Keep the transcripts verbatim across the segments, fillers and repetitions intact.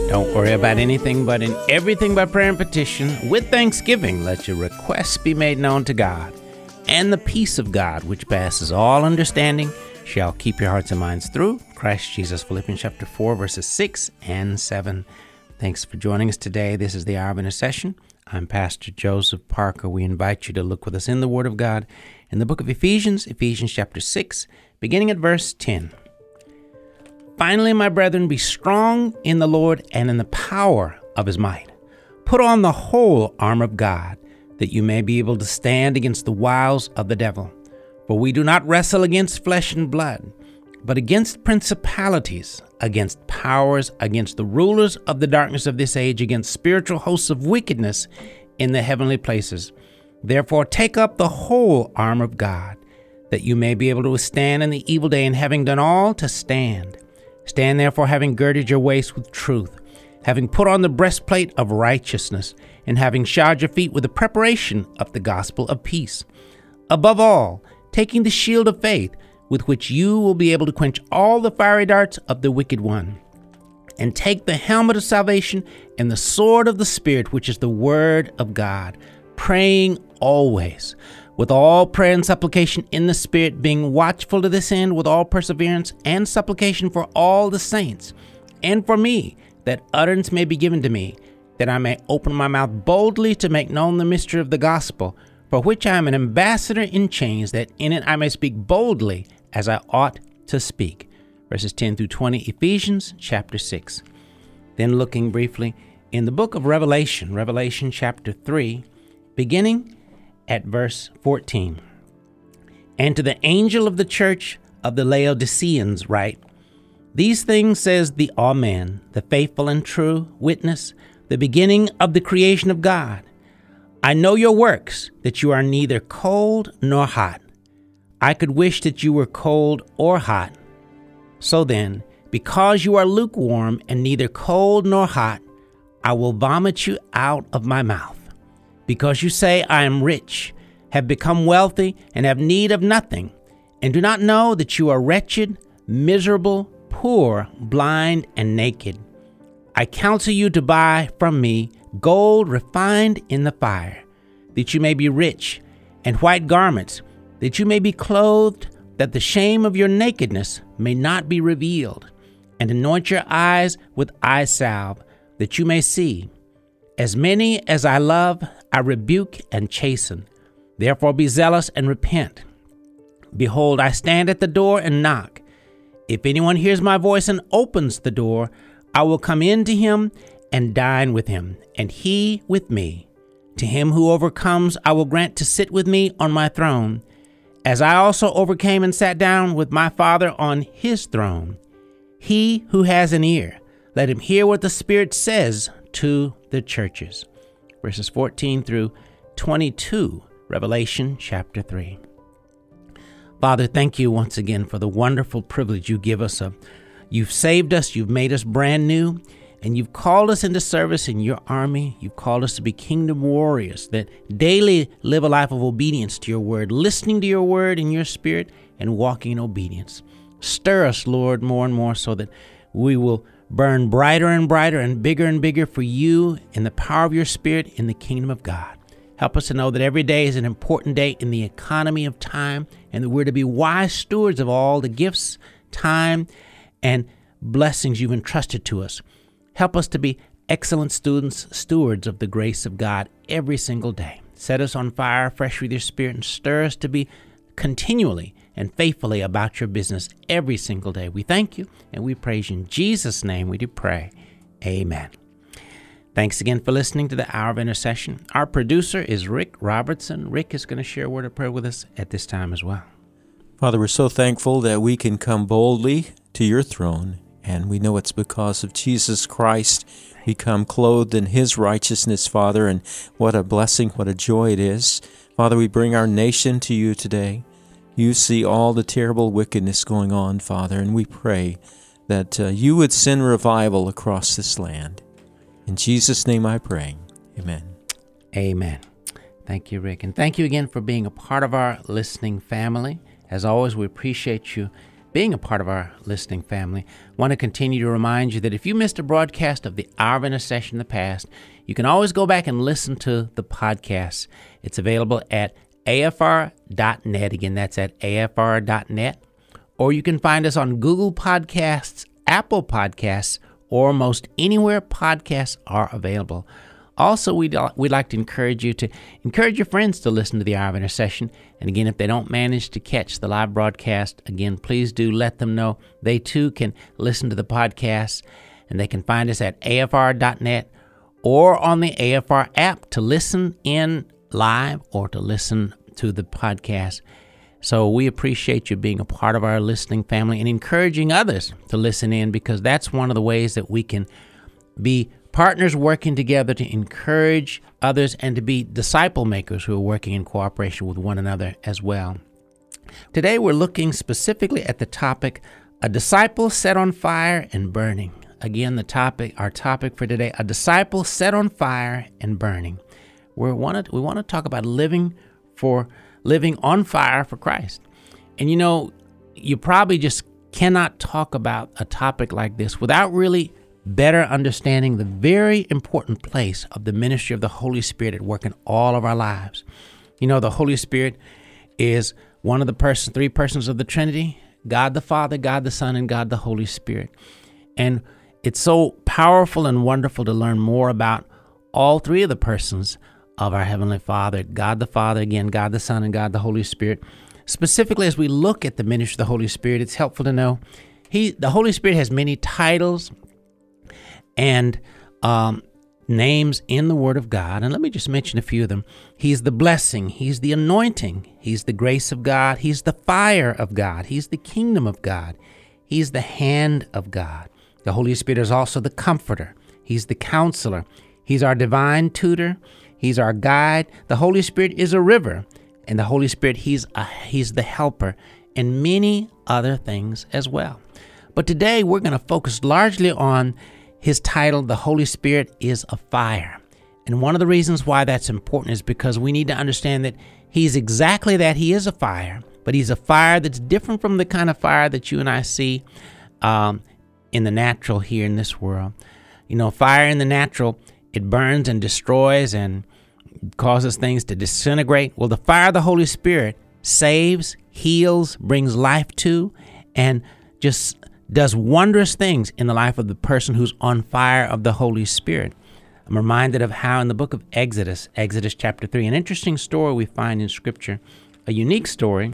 Don't worry about anything, but in everything by prayer and petition, with thanksgiving, let your requests be made known to God. And the peace of God, which passes all understanding, shall keep your hearts and minds through Christ Jesus. Philippians chapter four, verses six and seven. Thanks for joining us today. This is the Hour of Intercession. I'm Pastor Joseph Parker. We invite you to look with us in the Word of God in the book of Ephesians, Ephesians chapter six, beginning at verse ten. Finally, my brethren, be strong in the Lord and in the power of his might. Put on the whole armor of God, that you may be able to stand against the wiles of the devil. For we do not wrestle against flesh and blood, but against principalities, against powers, against the rulers of the darkness of this age, against spiritual hosts of wickedness in the heavenly places. Therefore, take up the whole armor of God, that you may be able to withstand in the evil day, and having done all, to stand. Stand therefore, having girded your waist with truth, having put on the breastplate of righteousness, and having shod your feet with the preparation of the gospel of peace. Above all, taking the shield of faith, with which you will be able to quench all the fiery darts of the wicked one. And take the helmet of salvation and the sword of the Spirit, which is the word of God, praying always, with all prayer and supplication in the Spirit, being watchful to this end with all perseverance and supplication for all the saints, and for me, that utterance may be given to me, that I may open my mouth boldly to make known the mystery of the gospel, for which I am an ambassador in chains, that in it I may speak boldly as I ought to speak. Verses ten through twenty, Ephesians chapter six. Then looking briefly in the book of Revelation, Revelation chapter three, beginning at verse fourteen. And to the angel of the church of the Laodiceans write, These things says the Amen, the faithful and true witness, the beginning of the creation of God. I know your works, that you are neither cold nor hot. I could wish that you were cold or hot. So then, because you are lukewarm and neither cold nor hot, I will vomit you out of my mouth. Because you say, I am rich, have become wealthy, and have need of nothing, and do not know that you are wretched, miserable, poor, blind, and naked. I counsel you to buy from me gold refined in the fire, that you may be rich, and white garments, that you may be clothed, that the shame of your nakedness may not be revealed, and anoint your eyes with eye salve, that you may see. As many as I love, I rebuke and chasten. Therefore be zealous and repent. Behold, I stand at the door and knock. If anyone hears my voice and opens the door, I will come in to him and dine with him, and he with me. To him who overcomes, I will grant to sit with me on my throne, as I also overcame and sat down with my Father on his throne. He who has an ear, let him hear what the Spirit says to the churches. Verses fourteen through twenty-two, Revelation chapter three. Father, thank you once again for the wonderful privilege you give us of. You've saved us, you've made us brand new, and you've called us into service in your army. You've called us to be kingdom warriors that daily live a life of obedience to your word, listening to your word in your spirit and walking in obedience. Stir us, Lord, more and more so that we will burn brighter and brighter and bigger and bigger for you in the power of your Spirit in the kingdom of God. Help us to know that every day is an important day in the economy of time, and that we're to be wise stewards of all the gifts, time, and blessings you've entrusted to us. Help us to be excellent students, stewards of the grace of God every single day. Set us on fire fresh with your Spirit, and stir us to be continually and faithfully about your business every single day. We thank you and we praise you. In Jesus' name we do pray. Amen. Thanks again for listening to the Hour of Intercession. Our producer is Rick Robertson. Rick is going to share a word of prayer with us at this time as well. Father, we're so thankful that we can come boldly to your throne, and we know it's because of Jesus Christ. We come clothed in his righteousness, Father, and what a blessing, what a joy it is. Father, we bring our nation to you today. You see all the terrible wickedness going on, Father, and we pray that uh, you would send revival across this land. In Jesus' name I pray. Amen. Amen. Thank you, Rick. And thank you again for being a part of our listening family. As always, we appreciate you being a part of our listening family. I want to continue to remind you that if you missed a broadcast of the Hour of Intercession in the past, you can always go back and listen to the podcast. It's available at A F R dot net. Again, that's at A F R dot net. Or you can find us on Google Podcasts, Apple Podcasts, or most anywhere podcasts are available. Also, we'd, we'd like to encourage you to encourage your friends to listen to the Hour of Intercession. And again, if they don't manage to catch the live broadcast, again, please do let them know they too can listen to the podcast. And they can find us at A F R dot net or on the A F R app to listen in live or to listen to the podcast. So we appreciate you being a part of our listening family and encouraging others to listen in, because that's one of the ways that we can be partners working together to encourage others and to be disciple makers who are working in cooperation with one another as well. Today we're looking specifically at the topic, a disciple set on fire and burning. Again, the topic, our topic for today, a disciple set on fire and burning. We want to we want to talk about living for living on fire for Christ. And you know, you probably just cannot talk about a topic like this without really better understanding the very important place of the ministry of the Holy Spirit at work in all of our lives. You know, the Holy Spirit is one of the person, three persons of the Trinity, God the Father, God the Son, and God the Holy Spirit. And it's so powerful and wonderful to learn more about all three of the persons of our Heavenly Father, God the Father, again, God the Son, and God the Holy Spirit. Specifically, as we look at the ministry of the Holy Spirit, it's helpful to know he, the Holy Spirit has many titles and um, names in the Word of God. And let me just mention a few of them. He's the blessing. He's the anointing. He's the grace of God. He's the fire of God. He's the kingdom of God. He's the hand of God. The Holy Spirit is also the comforter. He's the counselor. He's our divine tutor. He's our guide. The Holy Spirit is a river. And the Holy Spirit, he's a, he's the helper, and many other things as well. But today we're going to focus largely on his title, The Holy Spirit is a Fire. And one of the reasons why that's important is because we need to understand that he's exactly that. He is a fire, but he's a fire that's different from the kind of fire that you and I see um, in the natural here in this world. You know, fire in the natural, it burns and destroys and causes things to disintegrate. Well, the fire of the Holy Spirit saves, heals, brings life to, and just does wondrous things in the life of the person who's on fire of the Holy Spirit. I'm reminded of how in the book of Exodus, Exodus chapter three, an interesting story we find in Scripture, a unique story.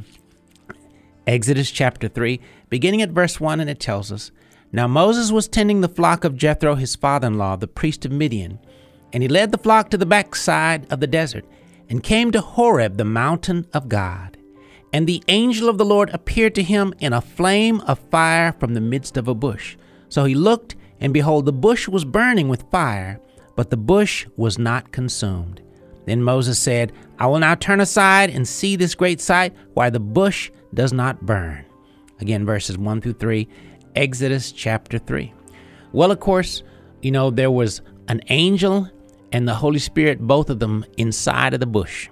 Exodus chapter three, beginning at verse one, and it tells us, Now Moses was tending the flock of Jethro, his father-in-law, the priest of Midian, and he led the flock to the backside of the desert and came to Horeb, the mountain of God. And the angel of the Lord appeared to him in a flame of fire from the midst of a bush. So he looked, and behold, the bush was burning with fire, but the bush was not consumed. Then Moses said, I will now turn aside and see this great sight, why the bush does not burn. Again, verses one through three, Exodus chapter three. Well, of course, you know, there was an angel and the Holy Spirit, both of them inside of the bush.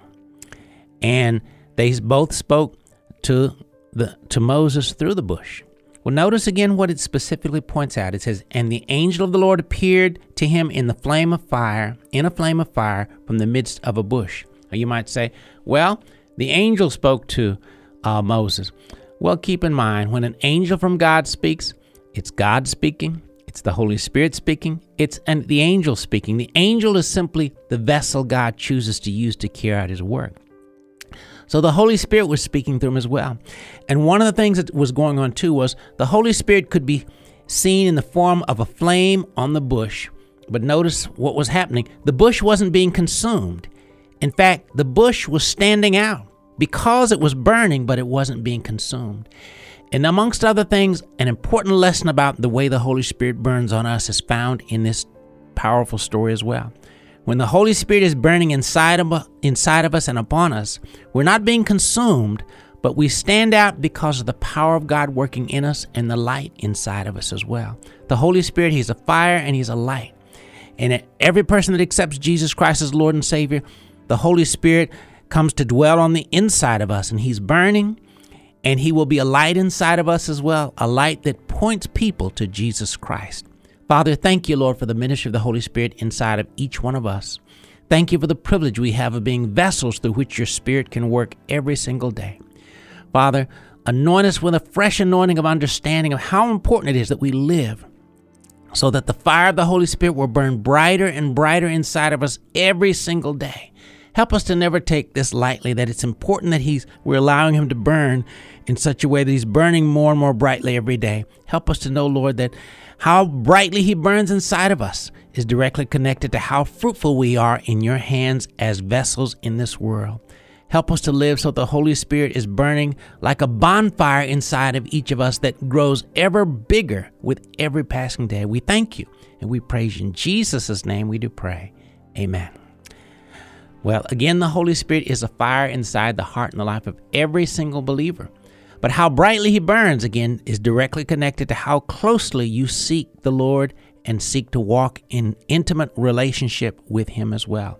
And they both spoke to the to Moses through the bush. Well, notice again what it specifically points out. It says, and the angel of the Lord appeared to him in the flame of fire, in a flame of fire from the midst of a bush. Now you might say, well, the angel spoke to uh, Moses. Well, keep in mind, when an angel from God speaks, it's God speaking. It's the Holy Spirit speaking. It's and the angel speaking. The angel is simply the vessel God chooses to use to carry out his work. So the Holy Spirit was speaking through him as well. And one of the things that was going on too was the Holy Spirit could be seen in the form of a flame on the bush. But notice what was happening. The bush wasn't being consumed. In fact, the bush was standing out because it was burning, but it wasn't being consumed. And amongst other things, an important lesson about the way the Holy Spirit burns on us is found in this powerful story as well. When the Holy Spirit is burning inside of, inside of us and upon us, we're not being consumed, but we stand out because of the power of God working in us and the light inside of us as well. The Holy Spirit, he's a fire and he's a light. And every person that accepts Jesus Christ as Lord and Savior, the Holy Spirit comes to dwell on the inside of us, and he's burning. And he will be a light inside of us as well, a light that points people to Jesus Christ. Father, thank you, Lord, for the ministry of the Holy Spirit inside of each one of us. Thank you for the privilege we have of being vessels through which your Spirit can work every single day. Father, anoint us with a fresh anointing of understanding of how important it is that we live so that the fire of the Holy Spirit will burn brighter and brighter inside of us every single day. Help us to never take this lightly, that it's important that he's we're allowing him to burn in such a way that he's burning more and more brightly every day. Help us to know, Lord, that how brightly he burns inside of us is directly connected to how fruitful we are in your hands as vessels in this world. Help us to live so the Holy Spirit is burning like a bonfire inside of each of us that grows ever bigger with every passing day. We thank you and we praise you. In Jesus' name we do pray. Amen. Well, again, the Holy Spirit is a fire inside the heart and the life of every single believer. But how brightly he burns, again, is directly connected to how closely you seek the Lord and seek to walk in intimate relationship with him as well.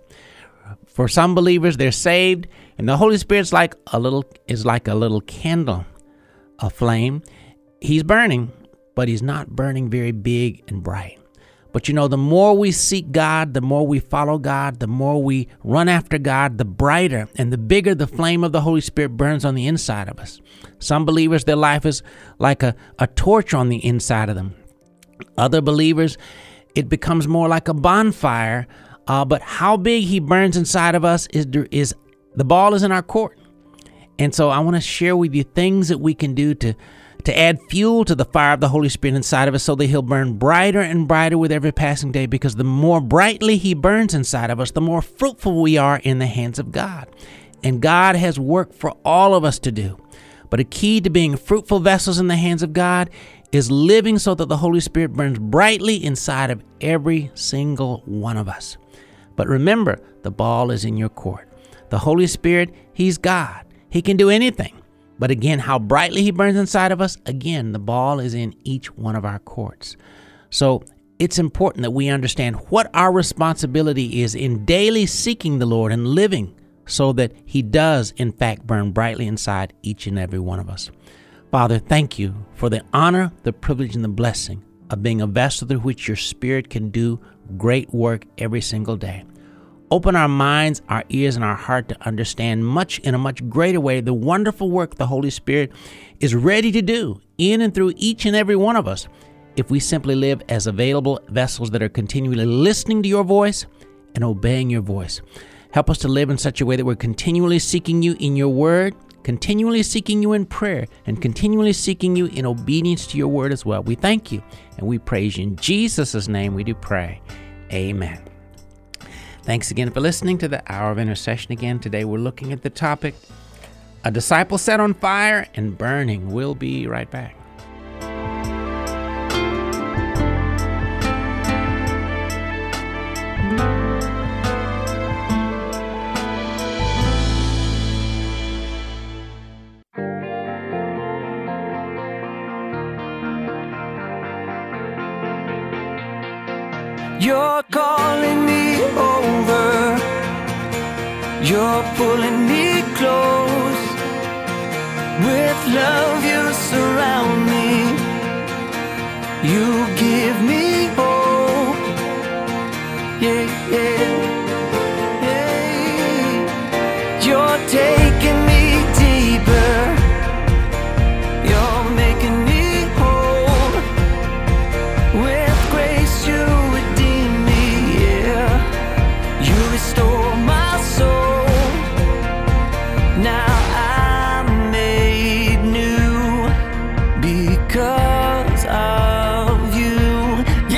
For some believers, they're saved, and the Holy Spirit's like a little is like a little candle, a flame. He's burning, but he's not burning very big and bright. But you know, the more we seek God, the more we follow God, the more we run after God, the brighter and the bigger the flame of the Holy Spirit burns on the inside of us. Some believers, their life is like a, a torch on the inside of them. Other believers, it becomes more like a bonfire. Uh, but how big he burns inside of us is, is the ball is in our court. And so I want to share with you things that we can do to to add fuel to the fire of the Holy Spirit inside of us so that he'll burn brighter and brighter with every passing day, because the more brightly he burns inside of us, the more fruitful we are in the hands of God. And God has work for all of us to do. But a key to being fruitful vessels in the hands of God is living so that the Holy Spirit burns brightly inside of every single one of us. But remember, the ball is in your court. The Holy Spirit, he's God. He can do anything. But again, how brightly he burns inside of us, again, the ball is in each one of our courts. So it's important that we understand what our responsibility is in daily seeking the Lord and living so that he does, in fact, burn brightly inside each and every one of us. Father, thank you for the honor, the privilege, and the blessing of being a vessel through which your Spirit can do great work every single day. Open our minds, our ears, and our heart to understand much in a much greater way the wonderful work the Holy Spirit is ready to do in and through each and every one of us if we simply live as available vessels that are continually listening to your voice and obeying your voice. Help us to live in such a way that we're continually seeking you in your word, continually seeking you in prayer, and continually seeking you in obedience to your word as well. We thank you and we praise you. In Jesus' name we do pray. Amen. Thanks again for listening to the Hour of Intercession again. Today we're looking at the topic, A Disciple Set on Fire and Burning. We'll be right back. You're calling me over, you're pulling me close, with love you surround me, you give me hope, yeah, yeah, yeah, you're taking me deeper, you're making me whole, with grace you restore my soul. Now I'm made new because of you.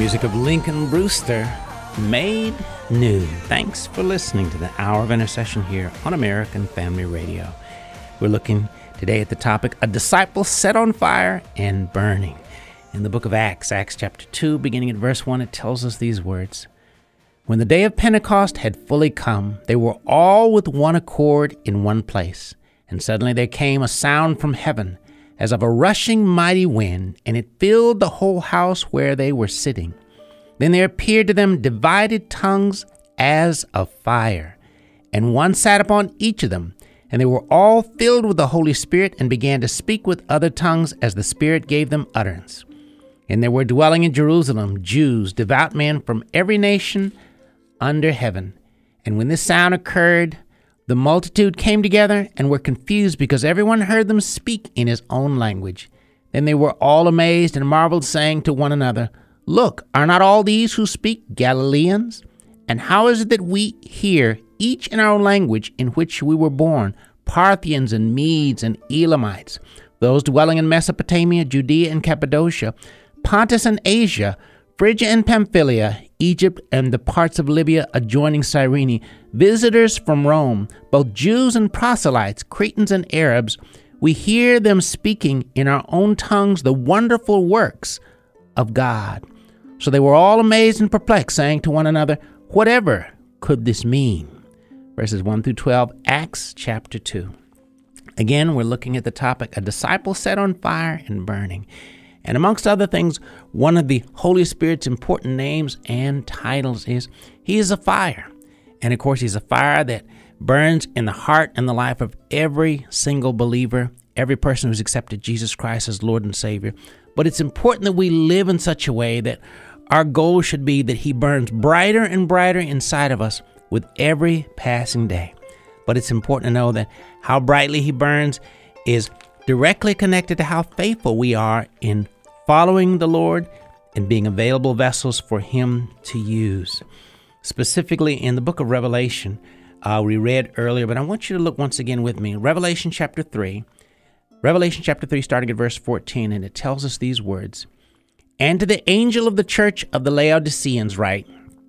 music of Lincoln Brewster, Made New. Thanks for listening to the Hour of Intercession here on American Family Radio. We're looking today at the topic, A Disciple Set on Fire and Burning. In the book of Acts, Acts chapter two, beginning at verse one, it tells us these words. When the day of Pentecost had fully come, they were all with one accord in one place. And suddenly there came a sound from heaven, as of a rushing mighty wind, and it filled the whole house where they were sitting. Then there appeared to them divided tongues as of fire, and one sat upon each of them. And they were all filled with the Holy Spirit, and began to speak with other tongues as the Spirit gave them utterance. And there were dwelling in Jerusalem Jews, devout men from every nation under heaven. And when this sound occurred, the multitude came together and were confused, because everyone heard them speak in his own language. Then they were all amazed and marveled, saying to one another, Look, are not all these who speak Galileans? And how is it that we hear, each in our own language in which we were born, Parthians and Medes and Elamites, those dwelling in Mesopotamia, Judea and Cappadocia, Pontus and Asia, Phrygia and Pamphylia, Egypt and the parts of Libya adjoining Cyrene, visitors from Rome, both Jews and proselytes, Cretans and Arabs, we hear them speaking in our own tongues the wonderful works of God. So they were all amazed and perplexed, saying to one another, Whatever could this mean? Verses one through twelve, Acts chapter two. Again, we're looking at the topic, A Disciple Set on Fire and Burning. And amongst other things, one of the Holy Spirit's important names and titles is He is a fire. And of course, He's a fire that burns in the heart and the life of every single believer, every person who's accepted Jesus Christ as Lord and Savior. But it's important that we live in such a way that our goal should be that He burns brighter and brighter inside of us with every passing day. But it's important to know that how brightly He burns is directly connected to how faithful we are in following the Lord and being available vessels for Him to use. Specifically in the book of Revelation, uh, we read earlier, but I want you to look once again with me. Revelation chapter three, Revelation chapter three, starting at verse fourteen, and it tells us these words. And to the angel of the church of the Laodiceans write,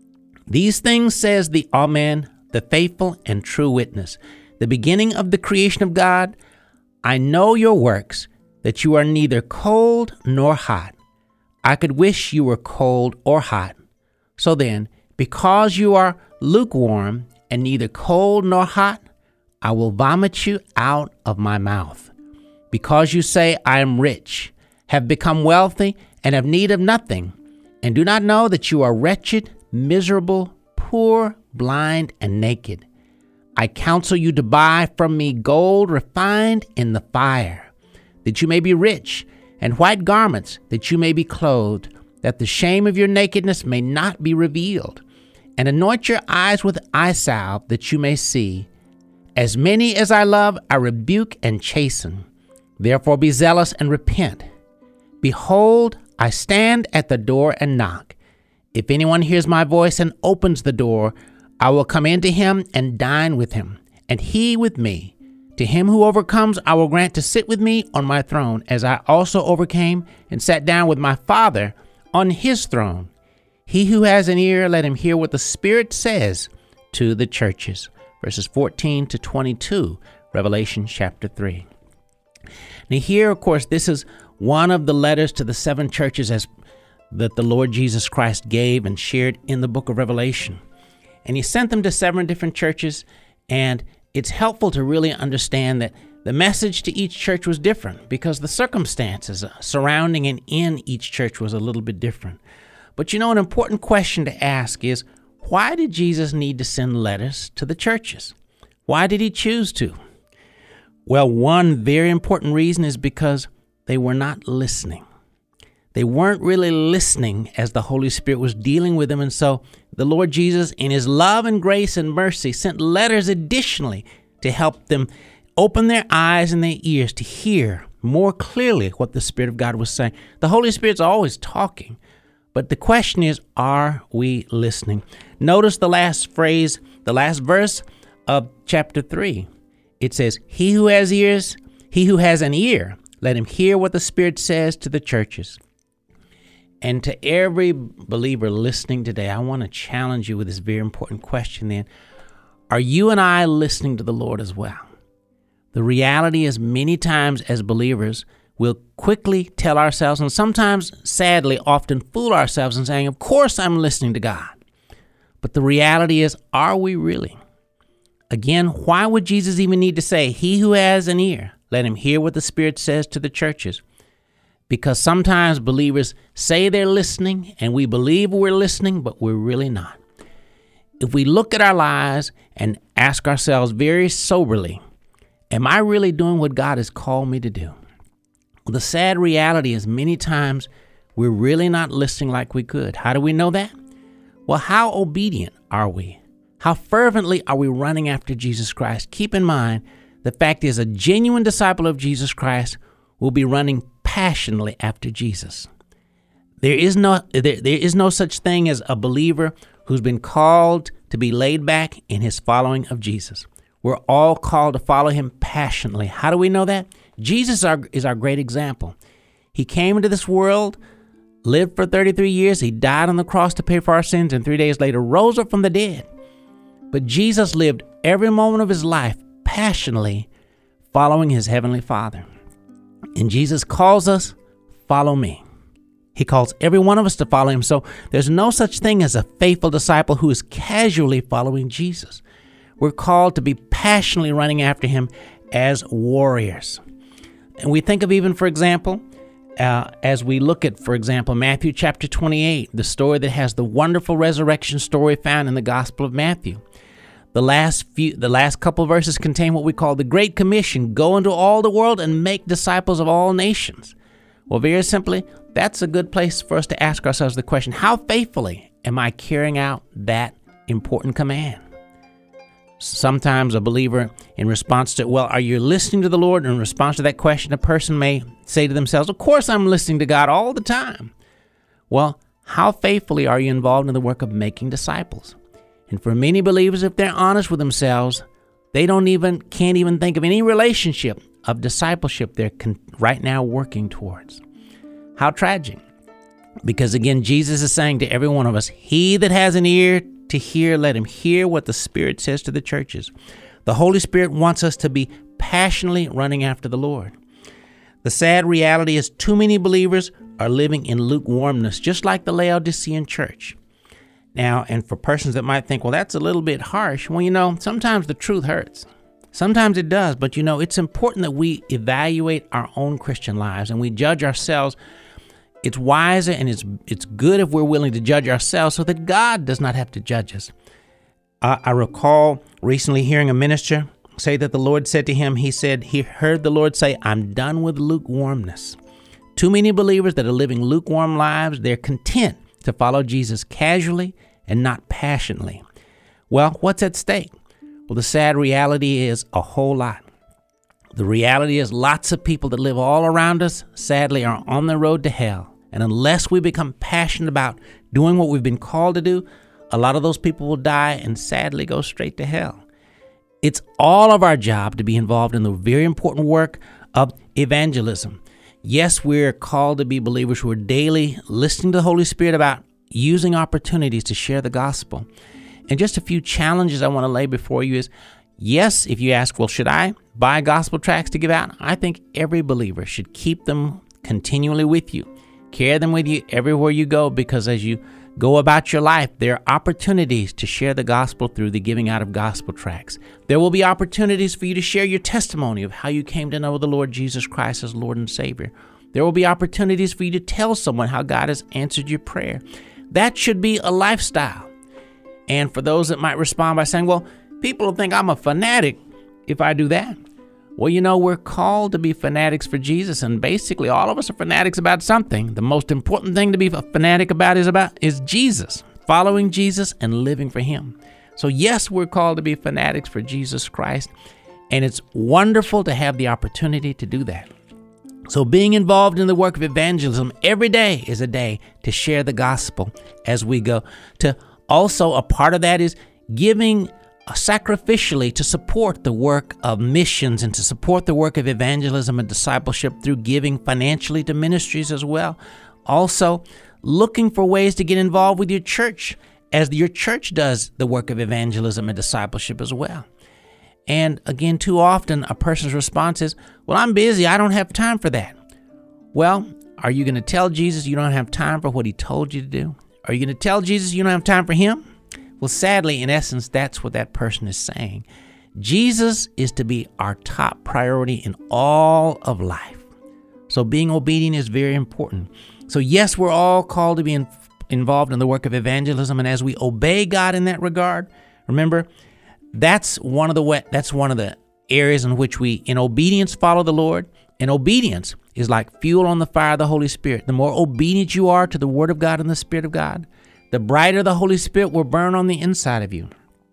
These things says the Amen, the faithful and true witness, the beginning of the creation of God. I know your works, that you are neither cold nor hot. I could wish you were cold or hot. So then, because you are lukewarm and neither cold nor hot, I will vomit you out of my mouth. Because you say, I am rich, have become wealthy, and have need of nothing, and do not know that you are wretched, miserable, poor, blind, and naked. I counsel you to buy from me gold refined in the fire, that you may be rich, and white garments, that you may be clothed, that the shame of your nakedness may not be revealed, and anoint your eyes with eye salve, that you may see. As many as I love, I rebuke and chasten. Therefore be zealous and repent. Behold, I stand at the door and knock. If anyone hears my voice and opens the door, I will come into him and dine with him, and he with me. To him who overcomes, I will grant to sit with me on my throne, as I also overcame and sat down with my Father on his throne. He who has an ear, let him hear what the Spirit says to the churches. Verses fourteen to twenty-two, Revelation chapter three. Now here, of course, this is one of the letters to the seven churches as that the Lord Jesus Christ gave and shared in the book of Revelation. And He sent them to seven different churches, and it's helpful to really understand that the message to each church was different because the circumstances surrounding and in each church was a little bit different. But you know, an important question to ask is, why did Jesus need to send letters to the churches? Why did He choose to? Well, one very important reason is because they were not listening. They weren't really listening as the Holy Spirit was dealing with them. And so the Lord Jesus, in His love and grace and mercy, sent letters additionally to help them open their eyes and their ears to hear more clearly what the Spirit of God was saying. The Holy Spirit's always talking, but the question is, are we listening? Notice the last phrase, the last verse of chapter three. It says, He who has ears, he who has an ear, let him hear what the Spirit says to the churches. And to every believer listening today, I want to challenge you with this very important question then. Are you and I listening to the Lord as well? The reality is many times as believers, we'll quickly tell ourselves, and sometimes, sadly, often fool ourselves in saying, of course I'm listening to God. But the reality is, are we really? Again, why would Jesus even need to say, he who has an ear, let him hear what the Spirit says to the churches? Because sometimes believers say they're listening, and we believe we're listening, but we're really not. If we look at our lives and ask ourselves very soberly, am I really doing what God has called me to do? Well, the sad reality is many times we're really not listening like we could. How do we know that? Well, how obedient are we? How fervently are we running after Jesus Christ? Keep in mind, the fact is a genuine disciple of Jesus Christ will be running passionately after Jesus. There is no there, there is no such thing as a believer who's been called to be laid back in his following of Jesus. We're all called to follow him passionately. How do we know that? Jesus are, is our great example. He came into this world, lived for thirty-three years. He died on the cross to pay for our sins, and three days later rose up from the dead. But Jesus lived every moment of his life passionately following his heavenly Father. And Jesus calls us, follow me. He calls every one of us to follow him. So there's no such thing as a faithful disciple who is casually following Jesus. We're called to be passionately running after him as warriors. And we think of even, for example, uh, as we look at, for example, Matthew chapter twenty-eight, the story that has the wonderful resurrection story found in the Gospel of Matthew. The last few, the last couple of verses contain what we call the Great Commission, go into all the world and make disciples of all nations. Well, very simply, that's a good place for us to ask ourselves the question, how faithfully am I carrying out that important command? Sometimes a believer, in response to, well, are you listening to the Lord? In response to that question, a person may say to themselves, of course I'm listening to God all the time. Well, how faithfully are you involved in the work of making disciples? And for many believers, if they're honest with themselves, they don't even, can't even think of any relationship of discipleship they're con- right now working towards. How tragic. Because again, Jesus is saying to every one of us, he that has an ear to hear, let him hear what the Spirit says to the churches. The Holy Spirit wants us to be passionately running after the Lord. The sad reality is too many believers are living in lukewarmness, just like the Laodicean church. Now, and for persons that might think, well, that's a little bit harsh. Well, you know, sometimes the truth hurts. Sometimes it does, but you know, it's important that we evaluate our own Christian lives and we judge ourselves. It's wiser and it's it's good if we're willing to judge ourselves so that God does not have to judge us. I, I recall recently hearing a minister say that the Lord said to him, he said, he heard the Lord say, I'm done with lukewarmness. Too many believers that are living lukewarm lives, they're content to follow Jesus casually and not passionately. Well, what's at stake? Well, the sad reality is a whole lot. The reality is lots of people that live all around us, sadly, are on the road to hell. And unless we become passionate about doing what we've been called to do, a lot of those people will die and sadly go straight to hell. It's all of our job to be involved in the very important work of evangelism. Yes, we're called to be believers who are daily listening to the Holy Spirit about using opportunities to share the gospel. And just a few challenges I want to lay before you is, yes, if you ask, well, should I buy gospel tracts to give out? I think every believer should keep them continually with you. Carry them with you everywhere you go, because as you go about your life, there are opportunities to share the gospel through the giving out of gospel tracts. There will be opportunities for you to share your testimony of how you came to know the Lord Jesus Christ as Lord and Savior. There will be opportunities for you to tell someone how God has answered your prayer. That should be a lifestyle. And for those that might respond by saying, well, people will think I'm a fanatic if I do that. Well, you know, we're called to be fanatics for Jesus, and basically all of us are fanatics about something. The most important thing to be a fanatic about is about is Jesus, following Jesus and living for him. So yes, we're called to be fanatics for Jesus Christ, and it's wonderful to have the opportunity to do that. So being involved in the work of evangelism every day is a day to share the gospel as we go. To also, a part of that is giving sacrificially to support the work of missions and to support the work of evangelism and discipleship through giving financially to ministries as well. Also, looking for ways to get involved with your church, as your church does the work of evangelism and discipleship as well. And again, too often a person's response is, well, I'm busy. I don't have time for that. Well, are you going to tell Jesus you don't have time for what he told you to do? Are you going to tell Jesus you don't have time for him? Well, sadly, in essence, that's what that person is saying. Jesus is to be our top priority in all of life. So being obedient is very important. So yes, we're all called to be in, involved in the work of evangelism, and as we obey God in that regard, remember, that's one of the way, that's one of the areas in which we, in obedience, follow the Lord. And obedience is like fuel on the fire of the Holy Spirit. The more obedient you are to the Word of God and the Spirit of God, the brighter the Holy Spirit will burn on the inside of you.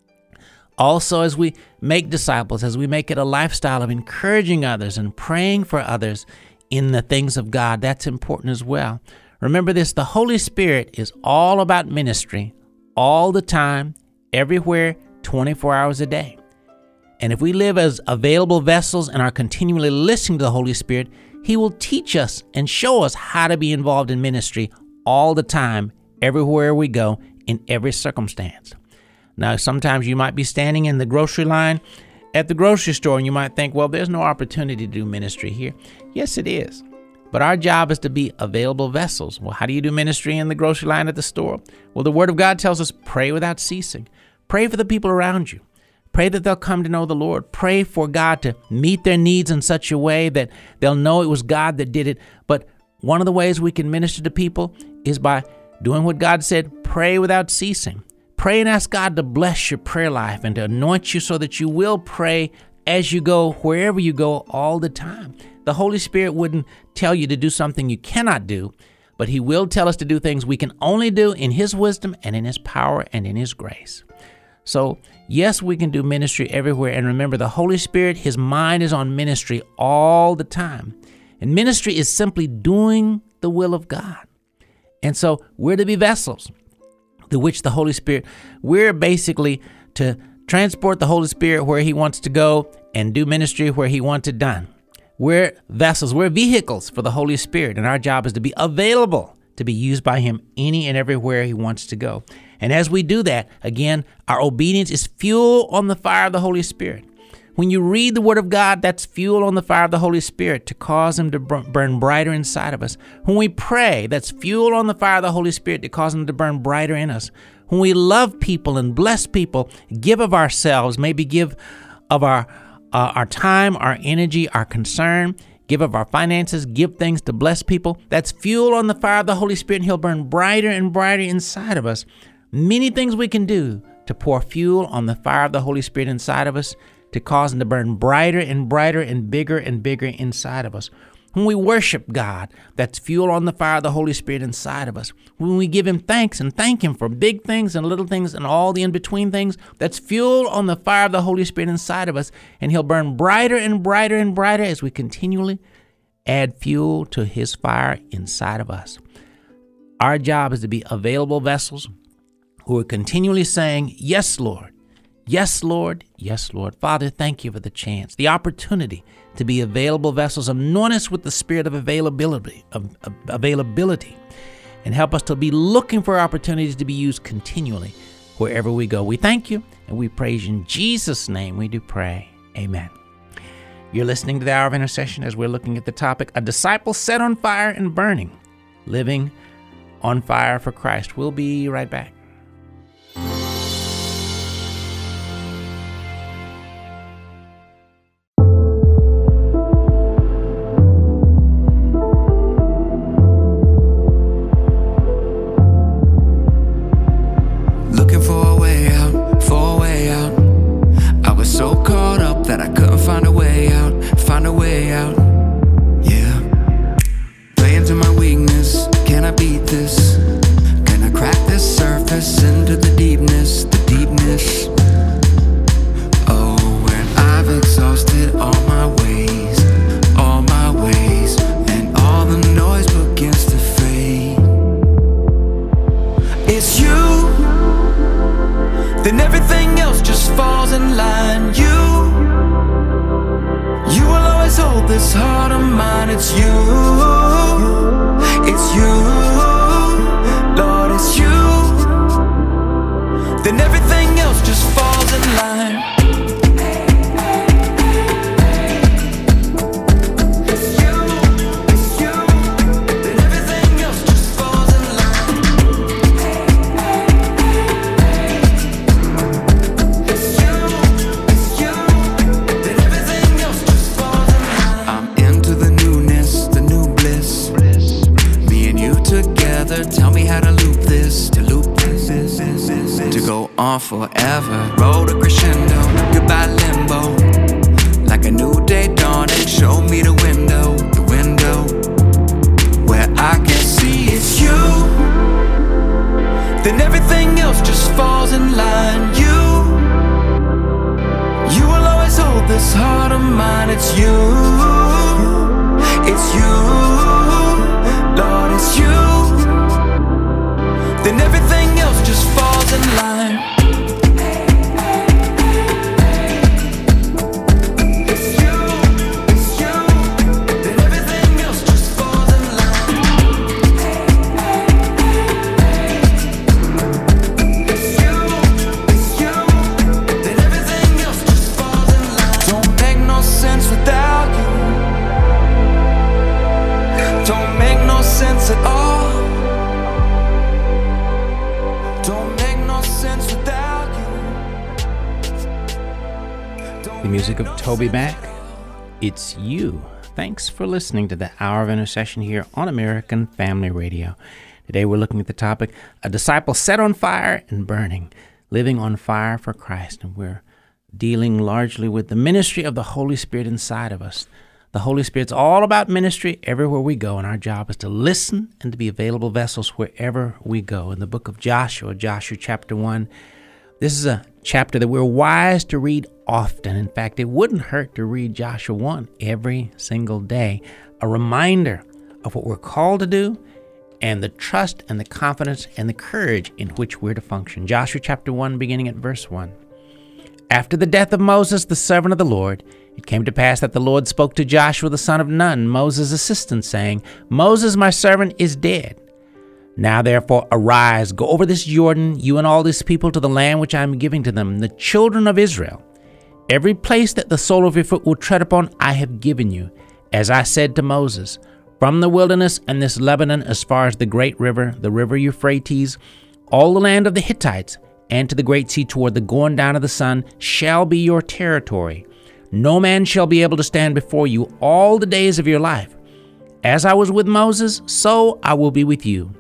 Also, as we make disciples, as we make it a lifestyle of encouraging others and praying for others in the things of God, that's important as well. Remember this, the Holy Spirit is all about ministry all the time, everywhere, twenty-four hours a day. And if we live as available vessels and are continually listening to the Holy Spirit, he will teach us and show us how to be involved in ministry all the time, everywhere we go, in every circumstance. Now, sometimes you might be standing in the grocery line at the grocery store and you might think, well, there's no opportunity to do ministry here. Yes, it is. But our job is to be available vessels. Well, how do you do ministry in the grocery line at the store? Well, the Word of God tells us, pray without ceasing. Pray for the people around you. Pray that they'll come to know the Lord. Pray for God to meet their needs in such a way that they'll know it was God that did it. But one of the ways we can minister to people is by doing what God said, pray without ceasing. Pray and ask God to bless your prayer life and to anoint you so that you will pray as you go, wherever you go, all the time. The Holy Spirit wouldn't tell you to do something you cannot do, but he will tell us to do things we can only do in his wisdom and in his power and in his grace. So, yes, we can do ministry everywhere. And remember, the Holy Spirit, his mind is on ministry all the time. And ministry is simply doing the will of God. And so we're to be vessels to which the Holy Spirit, we're basically to transport the Holy Spirit where he wants to go and do ministry where he wants it done. We're vessels, we're vehicles for the Holy Spirit, and our job is to be available to be used by him any and everywhere he wants to go. And as we do that, again, our obedience is fuel on the fire of the Holy Spirit. When you read the Word of God, that's fuel on the fire of the Holy Spirit to cause him to burn brighter inside of us. When we pray, that's fuel on the fire of the Holy Spirit to cause him to burn brighter in us. When we love people and bless people, give of ourselves, maybe give of our uh, our time, our energy, our concern, give of our finances, give things to bless people, that's fuel on the fire of the Holy Spirit, and he'll burn brighter and brighter inside of us. Many things we can do to pour fuel on the fire of the Holy Spirit inside of us to cause him to burn brighter and brighter and bigger and bigger inside of us. When we worship God, that's fuel on the fire of the Holy Spirit inside of us. When we give him thanks and thank him for big things and little things and all the in-between things, that's fuel on the fire of the Holy Spirit inside of us. And he'll burn brighter and brighter and brighter as we continually add fuel to his fire inside of us. Our job is to be available vessels who are continually saying, yes, Lord. Yes, Lord. Yes, Lord. Father, thank you for the chance, the opportunity to be available vessels. Anoint us with the spirit of availability, of, of availability, and help us to be looking for opportunities to be used continually wherever we go. We thank you and we praise you. In Jesus' name we do pray. Amen. You're listening to the Hour of Intercession as we're looking at the topic, a disciple set on fire and burning, living on fire for Christ. We'll be right back. Surface on forever. Roll a crescendo, goodbye limbo. Like a new day dawning, show me the window, the window where I can see it's you. Then everything else just falls in line. You, you will always hold this heart of mine. It's you, it's you, Lord, it's you. Then everything else just falls in line. Sense at all. Don't make no sense without you. The music of Toby Mac, It's You. Thanks for listening to the Hour of Intercession here on American Family Radio. Today we're looking at the topic, a disciple set on fire and burning, living on fire for Christ. And we're dealing largely with the ministry of the Holy Spirit inside of us. The Holy Spirit's all about ministry everywhere we go, and our job is to listen and to be available vessels wherever we go. In the book of Joshua, Joshua chapter one, this is a chapter that we're wise to read often. In fact, it wouldn't hurt to read Joshua one every single day, a reminder of what we're called to do and the trust and the confidence and the courage in which we're to function. Joshua chapter one, beginning at verse one. After the death of Moses, the servant of the Lord, it came to pass that the Lord spoke to Joshua the son of Nun, Moses' assistant, saying, Moses, my servant, is dead. Now therefore arise, go over this Jordan, you and all this people, to the land which I am giving to them, the children of Israel. Every place that the sole of your foot will tread upon, I have given you, as I said to Moses, from the wilderness and this Lebanon as far as the great river, the river Euphrates, all the land of the Hittites, and to the great sea toward the going down of the sun, shall be your territory. No man shall be able to stand before you all the days of your life. As I was with Moses, so I will be with you.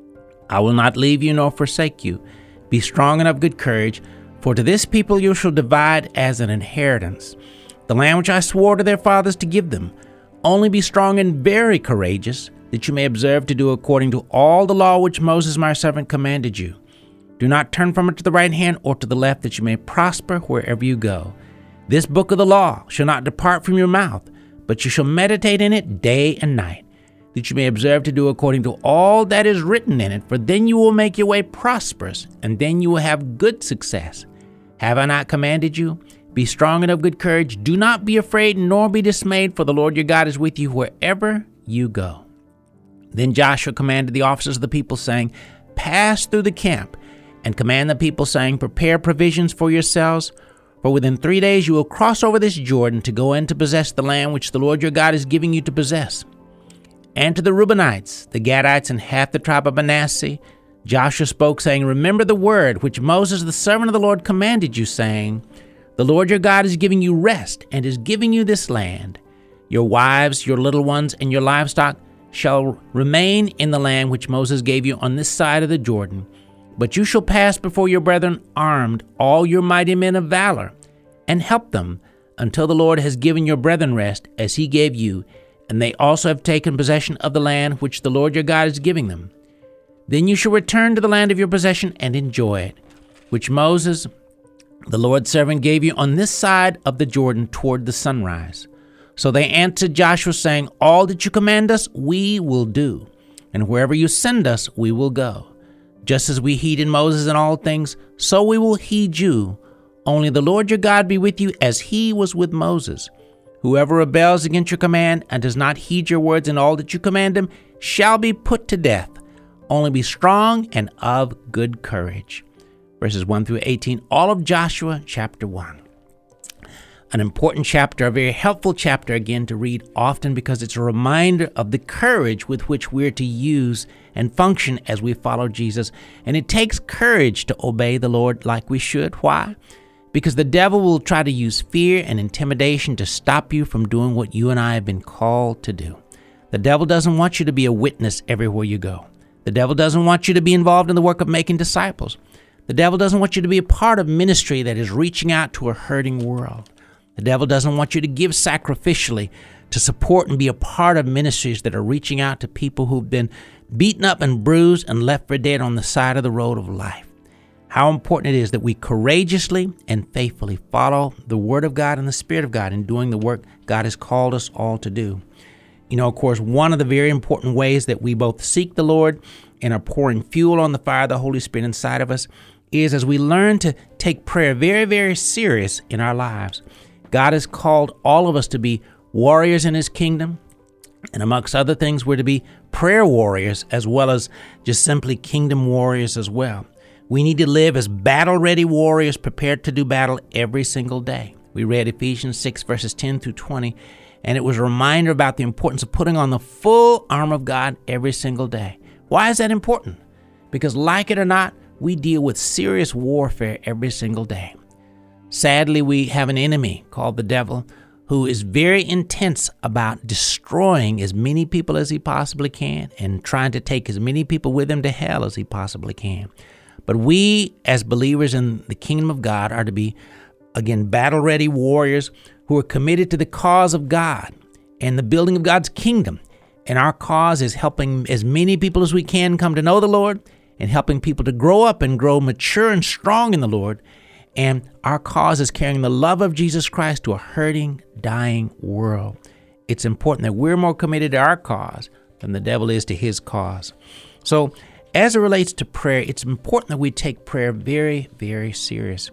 I will not leave you nor forsake you. Be strong and of good courage, for to this people you shall divide as an inheritance the land which I swore to their fathers to give them. Only be strong and very courageous, that you may observe to do according to all the law which Moses my servant commanded you. Do not turn from it to the right hand or to the left, that you may prosper wherever you go. This book of the law shall not depart from your mouth, but you shall meditate in it day and night, that you may observe to do according to all that is written in it, for then you will make your way prosperous, and then you will have good success. Have I not commanded you? Be strong and of good courage. Do not be afraid, nor be dismayed, for the Lord your God is with you wherever you go. Then Joshua commanded the officers of the people, saying, Pass through the camp, and command the people, saying, Prepare provisions for yourselves, for within three days you will cross over this Jordan to go in to possess the land which the Lord your God is giving you to possess. And to the Reubenites, the Gadites, and half the tribe of Manasseh, Joshua spoke, saying, Remember the word which Moses the servant of the Lord commanded you, saying, The Lord your God is giving you rest, and is giving you this land. Your wives, your little ones, and your livestock shall remain in the land which Moses gave you on this side of the Jordan. But you shall pass before your brethren armed, all your mighty men of valor, and help them until the Lord has given your brethren rest, as he gave you, and they also have taken possession of the land which the Lord your God is giving them. Then you shall return to the land of your possession and enjoy it, which Moses, the Lord's servant, gave you on this side of the Jordan toward the sunrise. So they answered Joshua, saying, All that you command us, we will do, and wherever you send us, we will go. Just as we heeded Moses in all things, so we will heed you. Only the Lord your God be with you as he was with Moses. Whoever rebels against your command and does not heed your words in all that you command him shall be put to death. Only be strong and of good courage. Verses one through eighteen, all of Joshua chapter one. An important chapter, a very helpful chapter again to read often, because it's a reminder of the courage with which we're to use and function as we follow Jesus. And it takes courage to obey the Lord like we should. Why? Because the devil will try to use fear and intimidation to stop you from doing what you and I have been called to do. The devil doesn't want you to be a witness everywhere you go. The devil doesn't want you to be involved in the work of making disciples. The devil doesn't want you to be a part of ministry that is reaching out to a hurting world. The devil doesn't want you to give sacrificially to support and be a part of ministries that are reaching out to people who've been beaten up and bruised and left for dead on the side of the road of life. How important it is that we courageously and faithfully follow the Word of God and the Spirit of God in doing the work God has called us all to do. You know, of course, one of the very important ways that we both seek the Lord and are pouring fuel on the fire of the Holy Spirit inside of us is as we learn to take prayer very, very serious in our lives. God has called all of us to be warriors in His kingdom. And amongst other things, we're to be prayer warriors as well as just simply kingdom warriors as well. We need to live as battle-ready warriors prepared to do battle every single day. We read Ephesians six, verses ten through twenty, and it was a reminder about the importance of putting on the full armor of God every single day. Why is that important? Because like it or not, we deal with serious warfare every single day. Sadly, we have an enemy called the devil who is very intense about destroying as many people as he possibly can and trying to take as many people with him to hell as he possibly can. But we, as believers in the kingdom of God, are to be, again, battle-ready warriors who are committed to the cause of God and the building of God's kingdom. And our cause is helping as many people as we can come to know the Lord and helping people to grow up and grow mature and strong in the Lord. And our cause is carrying the love of Jesus Christ to a hurting, dying world. It's important that we're more committed to our cause than the devil is to his cause. So, as it relates to prayer, it's important that we take prayer very, very serious.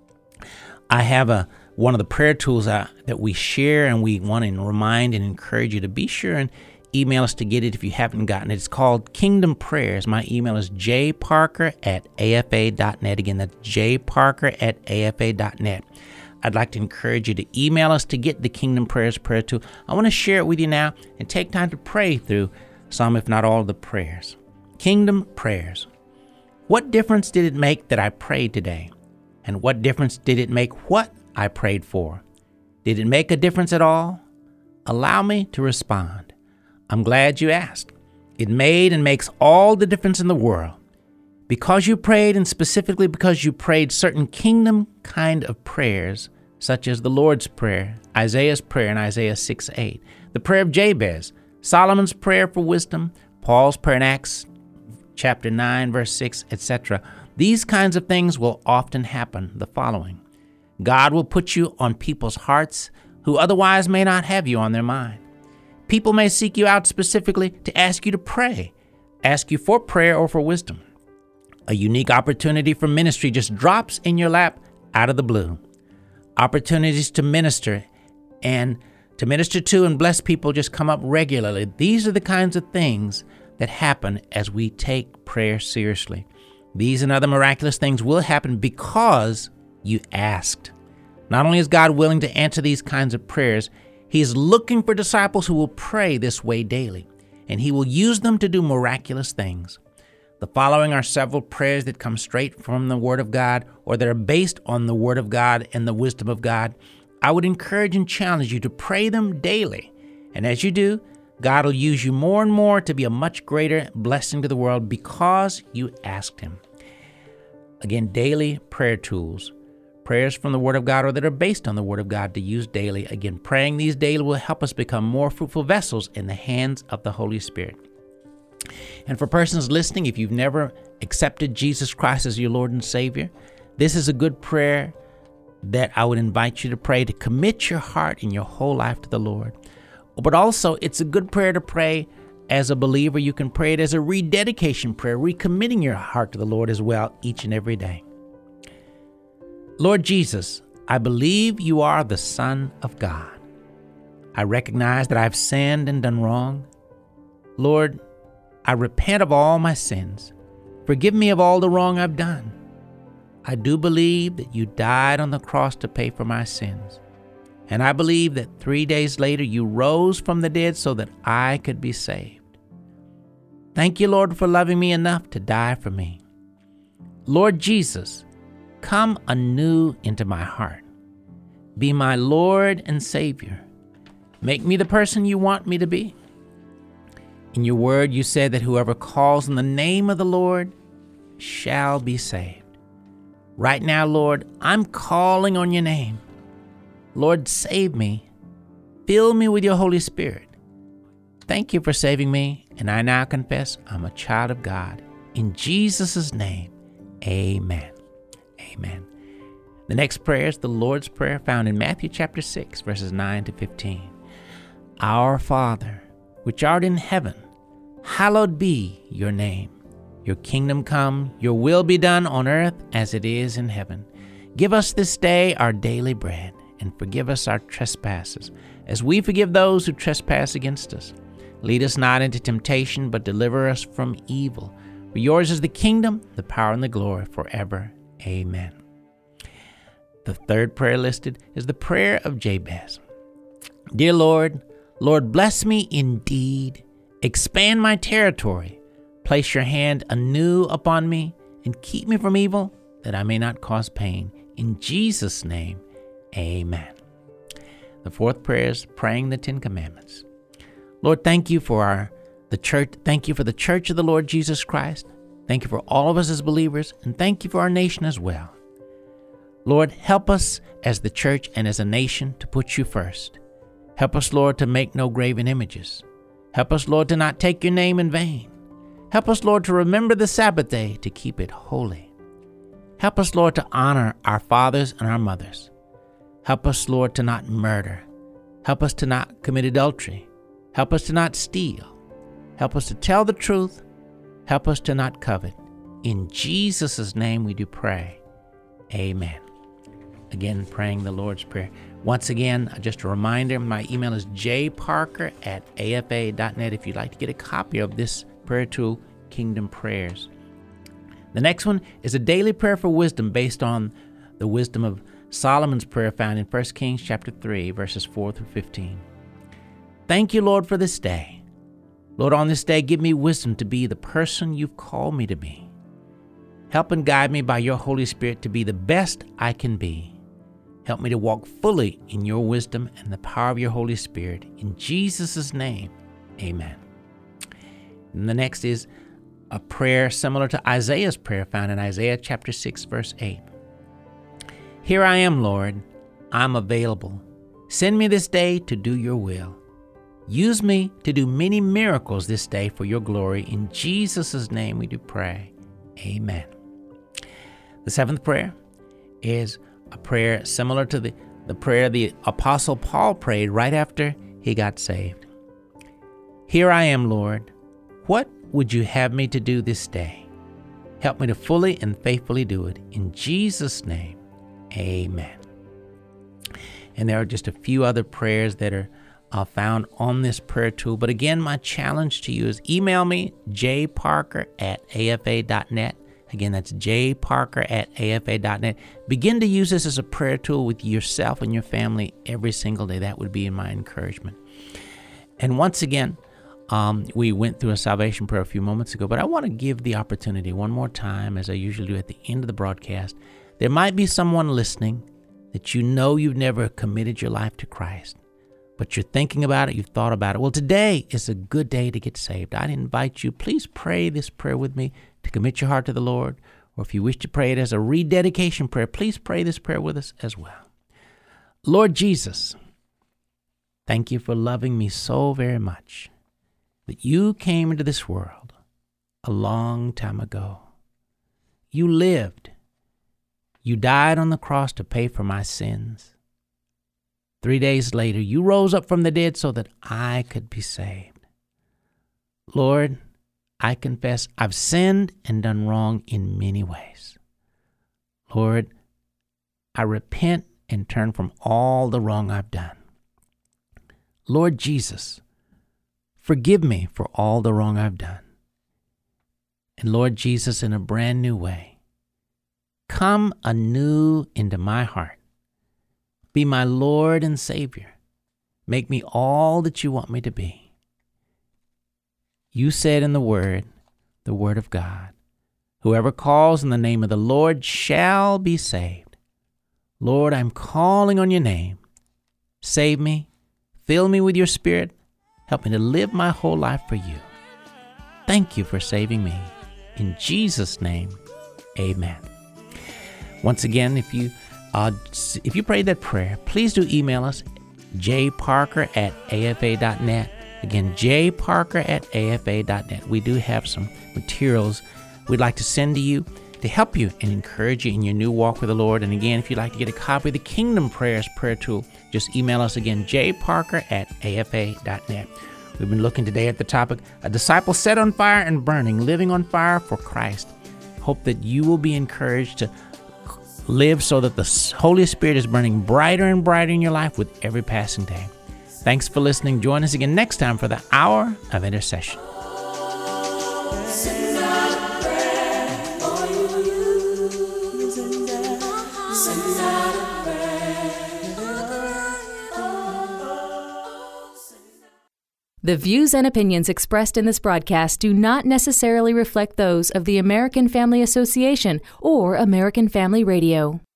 I have a one of the prayer tools uh, that we share, and we want to remind and encourage you to be sure and email us to get it if you haven't gotten it. It's called Kingdom Prayers. My email is j parker at a f a dot net. Again, that's j parker at a f a dot net. I'd like to encourage you to email us to get the Kingdom Prayers prayer tool. I want to share it with you now and take time to pray through some, if not all, of the prayers. Kingdom Prayers. What difference did it make that I prayed today? And what difference did it make what I prayed for? Did it make a difference at all? Allow me to respond. I'm glad you asked. It made and makes all the difference in the world. Because you prayed, and specifically because you prayed certain kingdom kind of prayers, such as the Lord's Prayer, Isaiah's prayer in Isaiah six eight, the prayer of Jabez, Solomon's prayer for wisdom, Paul's prayer in Acts chapter nine, verse six, et cetera. These kinds of things will often happen the following. God will put you on people's hearts who otherwise may not have you on their mind. People may seek you out specifically to ask you to pray, ask you for prayer or for wisdom. A unique opportunity for ministry just drops in your lap out of the blue. Opportunities to minister and to minister to and bless people just come up regularly. These are the kinds of things that happen as we take prayer seriously. These and other miraculous things will happen because you asked. Not only is God willing to answer these kinds of prayers, He is looking for disciples who will pray this way daily, and He will use them to do miraculous things. The following are several prayers that come straight from the Word of God, or that are based on the Word of God and the wisdom of God. I would encourage and challenge you to pray them daily. And as you do, God will use you more and more to be a much greater blessing to the world because you asked Him. Again, daily prayer tools. Prayers from the Word of God or that are based on the Word of God to use daily. Again, praying these daily will help us become more fruitful vessels in the hands of the Holy Spirit. And for persons listening, if you've never accepted Jesus Christ as your Lord and Savior, this is a good prayer that I would invite you to pray to commit your heart and your whole life to the Lord. But also, it's a good prayer to pray as a believer. You can pray it as a rededication prayer, recommitting your heart to the Lord as well each and every day. Lord Jesus, I believe you are the Son of God. I recognize that I've sinned and done wrong. Lord, I repent of all my sins. Forgive me of all the wrong I've done. I do believe that you died on the cross to pay for my sins. And I believe that three days later you rose from the dead so that I could be saved. Thank you, Lord, for loving me enough to die for me. Lord Jesus, come anew into my heart. Be my Lord and Savior. Make me the person you want me to be. In your word, you said that whoever calls on the name of the Lord shall be saved. Right now, Lord, I'm calling on your name. Lord, save me. Fill me with your Holy Spirit. Thank you for saving me, and I now confess I'm a child of God. In Jesus' name, amen. Amen. The next prayer is the Lord's Prayer found in Matthew chapter six, verses nine to fifteen. Our Father, which art in heaven, hallowed be your name. Your kingdom come, your will be done on earth as it is in heaven. Give us this day our daily bread, and forgive us our trespasses, as we forgive those who trespass against us. Lead us not into temptation, but deliver us from evil. For yours is the kingdom, the power, and the glory forever. Amen. The third prayer listed is the prayer of Jabez. Dear Lord, Lord, bless me indeed. Expand my territory. Place your hand anew upon me, and keep me from evil, that I may not cause pain. In Jesus' name, amen. The fourth prayer is praying the Ten Commandments. Lord, thank you for our the church. Thank you for the Church of the Lord Jesus Christ. Thank you for all of us as believers, and thank you for our nation as well. Lord, help us as the church and as a nation to put you first. Help us, Lord, to make no graven images. Help us, Lord, to not take your name in vain. Help us, Lord, to remember the Sabbath day to keep it holy. Help us, Lord, to honor our fathers and our mothers. Help us, Lord, to not murder. Help us to not commit adultery. Help us to not steal. Help us to tell the truth. Help us to not covet. In Jesus' name we do pray. Amen. Again, praying the Lord's Prayer. Once again, just a reminder, my email is j parker at a f a dot net if you'd like to get a copy of this prayer tool, Kingdom Prayers. The next one is a daily prayer for wisdom based on the wisdom of Solomon's prayer found in First Kings chapter three, verses four through fifteen. Thank you, Lord, for this day. Lord, on this day, give me wisdom to be the person you've called me to be. Help and guide me by your Holy Spirit to be the best I can be. Help me to walk fully in your wisdom and the power of your Holy Spirit. In Jesus' name, amen. And the next is a prayer similar to Isaiah's prayer found in Isaiah chapter six, verse eight. Here I am, Lord. I'm available. Send me this day to do your will. Use me to do many miracles this day for your glory. In Jesus' name we do pray. Amen. The seventh prayer is a prayer similar to the, the prayer the Apostle Paul prayed right after he got saved. Here I am, Lord. What would you have me to do this day? Help me to fully and faithfully do it. In Jesus' name, amen. And there are just a few other prayers that are uh, found on this prayer tool. But again, my challenge to you is email me, j parker at a f a dot net. Again, that's j parker at a f a dot net. Begin to use this as a prayer tool with yourself and your family every single day. That would be my encouragement. And once again, um, we went through a salvation prayer a few moments ago, but I want to give the opportunity one more time, as I usually do at the end of the broadcast. There might be someone listening that you know you've never committed your life to Christ, but you're thinking about it, you've thought about it. Well, today is a good day to get saved. I'd invite you, please pray this prayer with me to commit your heart to the Lord, or if you wish to pray it as a rededication prayer, please pray this prayer with us as well. Lord Jesus, thank you for loving me so very much that you came into this world a long time ago. You lived. You died on the cross to pay for my sins. Three days later, you rose up from the dead so that I could be saved. Lord, I confess I've sinned and done wrong in many ways. Lord, I repent and turn from all the wrong I've done. Lord Jesus, forgive me for all the wrong I've done. And Lord Jesus, in a brand new way, come anew into my heart. Be my Lord and Savior. Make me all that you want me to be. You said in the Word, the Word of God, whoever calls in the name of the Lord shall be saved. Lord, I'm calling on your name. Save me. Fill me with your Spirit. Help me to live my whole life for you. Thank you for saving me. In Jesus' name, amen. Once again, if you uh, if you prayed that prayer, please do email us, jparker at afa dot net. Again, jparker at afa dot net. We do have some materials we'd like to send to you to help you and encourage you in your new walk with the Lord. And again, if you'd like to get a copy of the Kingdom Prayers prayer tool, just email us again, jparker at afa dot net. We've been looking today at the topic, A Disciple Set on Fire and Burning, Living on Fire for Christ. Hope that you will be encouraged to live so that the Holy Spirit is burning brighter and brighter in your life with every passing day. Thanks for listening. Join us again next time for the Hour of Intercession. The views and opinions expressed in this broadcast do not necessarily reflect those of the American Family Association or American Family Radio.